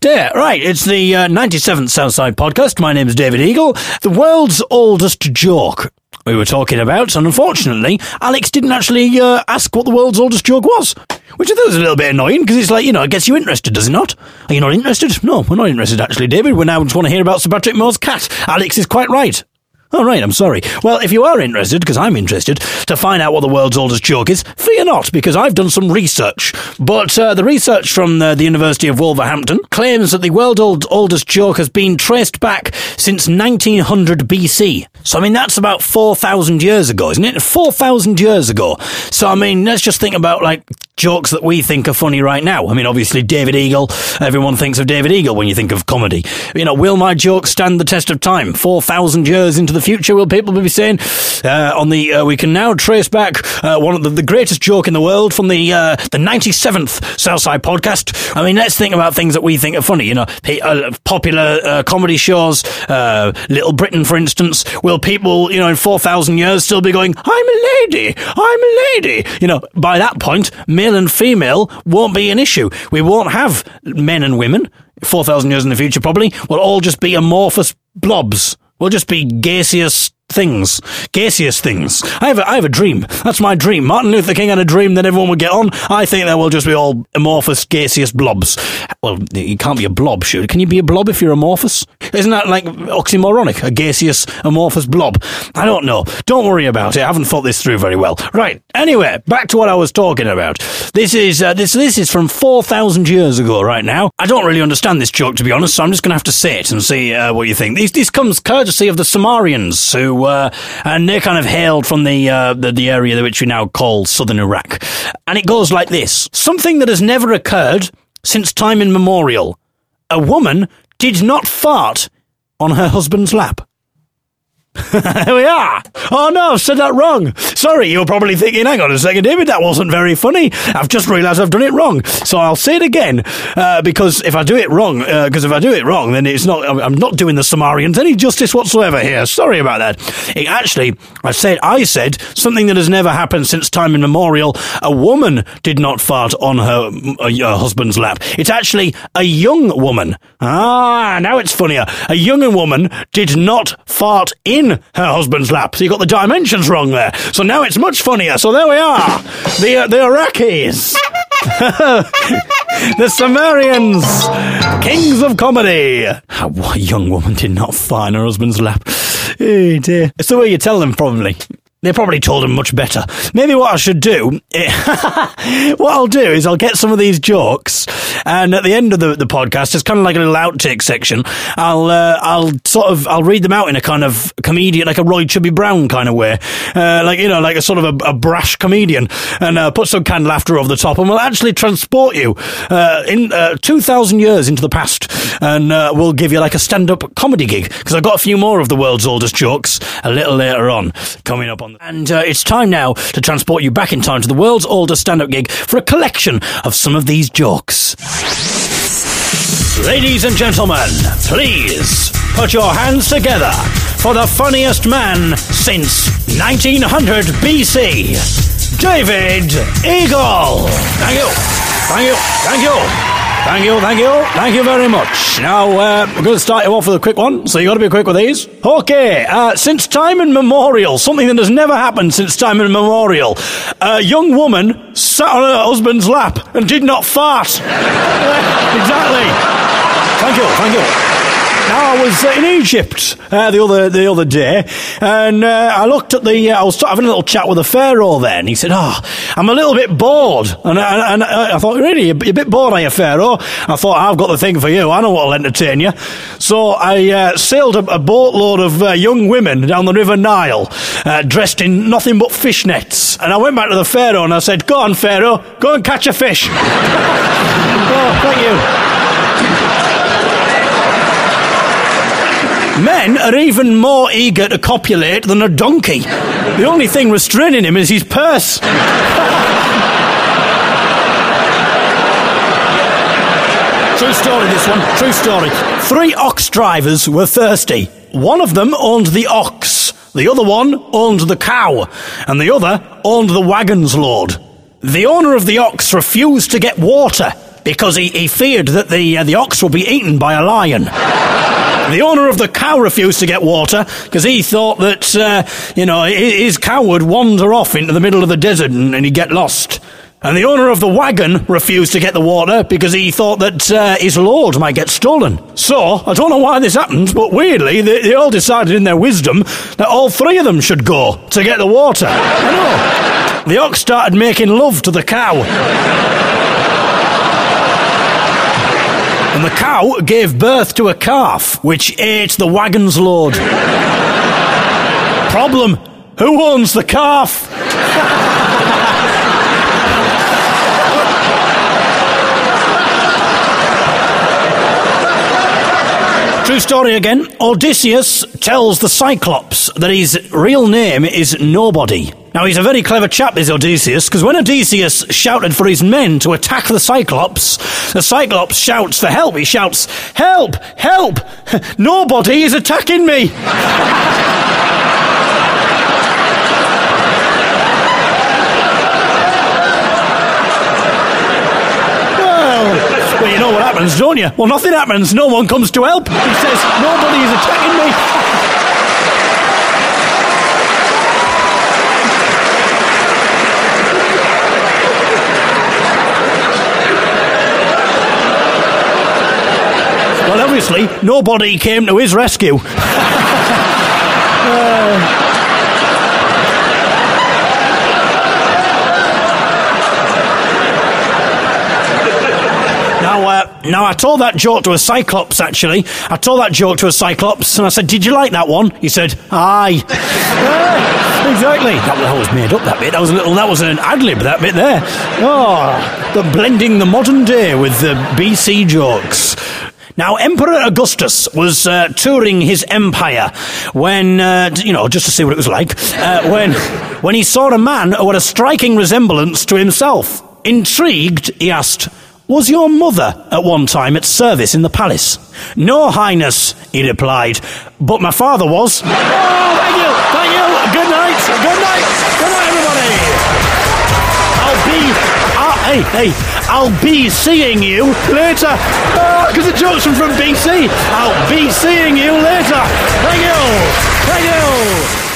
day. Right, it's the 97th Southside podcast. My name is David Eagle. The world's oldest joke we were talking about, and unfortunately, Alex didn't actually ask what the world's oldest joke was, which I thought was a little bit annoying, because it's like, it gets you interested, does it not? Are you not interested? No, we're not interested, actually, David. We now just want to hear about Sir Patrick Moore's cat. Alex is quite right. Oh, right, I'm sorry. Well, if you are interested, because I'm interested, to find out what the world's oldest joke is, fear not, because I've done some research. But the research from the University of Wolverhampton claims that the world's oldest joke has been traced back since 1900 BC. So, that's about 4,000 years ago, isn't it? 4,000 years ago. So, let's just think about, jokes that we think are funny right now. Obviously, David Eagle. Everyone thinks of David Eagle when you think of comedy. Will my joke stand the test of time? 4,000 years into the future, will people be saying, we can now trace back one of the greatest joke in the world from the 97th Southside podcast. Let's think about things that we think are funny. Popular comedy shows, Little Britain, for instance. Will people, in 4,000 years still be going, I'm a lady, I'm a lady? By that point, male and female won't be an issue. We won't have men and women 4,000 years in the future, probably. We'll all just be amorphous blobs. We'll just be gaseous things. Gaseous things. I have a dream. That's my dream. Martin Luther King had a dream that everyone would get on. I think that we'll just be all amorphous, gaseous blobs. Well, you can't be a blob, sure. Can you be a blob if you're amorphous? Isn't that oxymoronic? A gaseous, amorphous blob? I don't know. Don't worry about it. I haven't thought this through very well. Right. Anyway, back to what I was talking about. This is from 4,000 years ago right now. I don't really understand this joke, to be honest, so I'm just going to have to say it and see what you think. This comes courtesy of the Sumerians, who and they're kind of hailed from the area which we now call southern Iraq. And it goes like this. Something that has never occurred since time immemorial. A woman did not fart on her husband's lap. Here we are. Oh no, I've said that wrong. Sorry, you're probably thinking, hang on a second, David, that wasn't very funny. I've just realised I've done it wrong. So I'll say it again, because if I do it wrong, then it's not, I'm not doing the Sumerians any justice whatsoever here. Sorry about that. I said something that has never happened since time immemorial. A woman did not fart on her husband's lap. It's actually a young woman. Ah, now it's funnier. A young woman did not fart in her husband's lap. So you got the dimensions wrong there. So now it's much funnier. So there we are. The Iraqis. The Sumerians. Kings of comedy. A young woman did not fart in her husband's lap. Oh dear. It's the way you tell them, probably. They probably told him much better. Maybe what I should do, what I'll do is I'll get some of these jokes, and at the end of the podcast, it's kind of like a little outtake section. I'll read them out in a kind of comedian, like a Roy Chubby Brown kind of way, like a sort of a brash comedian, and put some canned laughter over the top, and we'll actually transport you in 2,000 years into the past, and we'll give you like a stand-up comedy gig, because I've got a few more of the world's oldest jokes a little later on coming up on. And it's time now to transport you back in time to the world's oldest stand-up gig for a collection of some of these jokes. Ladies and gentlemen, please put your hands together for the funniest man since 1900 BC, David Eagle. Thank you. Thank you. Thank you. Thank you, thank you, thank you very much. Now, we're going to start you off with a quick one, so you got to be quick with these. Okay, since time immemorial, something that has never happened since time immemorial, a young woman sat on her husband's lap and did not fart. Exactly. Thank you, thank you. Now, I was in Egypt the other day, and I looked at I was having a little chat with the pharaoh there, and he said, I'm a little bit bored. And I thought, really, you're a bit bored, are you, pharaoh? I thought, I've got the thing for you. I know what'll entertain you. So I sailed a boatload of young women down the River Nile, dressed in nothing but fishnets. And I went back to the pharaoh, and I said, go on, pharaoh, go and catch a fish. Oh, thank you. Men are even more eager to copulate than a donkey. The only thing restraining him is his purse. True story, this one. True story. 3 ox drivers were thirsty. One of them owned the ox. The other one owned the cow. And the other owned the wagon's load. The owner of the ox refused to get water. because he feared that the ox would be eaten by a lion. The owner of the cow refused to get water because he thought that, his cow would wander off into the middle of the desert and he'd get lost. And the owner of the wagon refused to get the water because he thought that his load might get stolen. So, I don't know why this happened, but weirdly, they all decided in their wisdom that all three of them should go to get the water. I know. The ox started making love to the cow. And the cow gave birth to a calf, which ate the wagon's load. Problem: who owns the calf? True story again. Odysseus tells the Cyclops that his real name is Nobody. Now, he's a very clever chap, this Odysseus, because when Odysseus shouted for his men to attack the Cyclops shouts for help. He shouts, "Help! Help! Nobody is attacking me!" Well, you know what happens, don't you? Well, nothing happens. No one comes to help. He says, "Nobody is attacking me." Well, obviously, nobody came to his rescue. Now, I told that joke to a Cyclops, actually. I told that joke to a Cyclops, and I said, "Did you like that one?" He said, "Aye." Exactly. That was made up, that bit. That was an ad-lib, that bit there. Blending the modern day with the BC jokes. Now, Emperor Augustus was touring his empire when, just to see what it was like, when he saw a man who had a striking resemblance to himself. Intrigued, he asked, "Was your mother at one time at service in the palace?" "No, Highness," he replied, "but my father was." Oh, thank you. Good night, everybody. I'll be seeing you later. Because the joke's from BC. I'll be seeing you later. Thank you.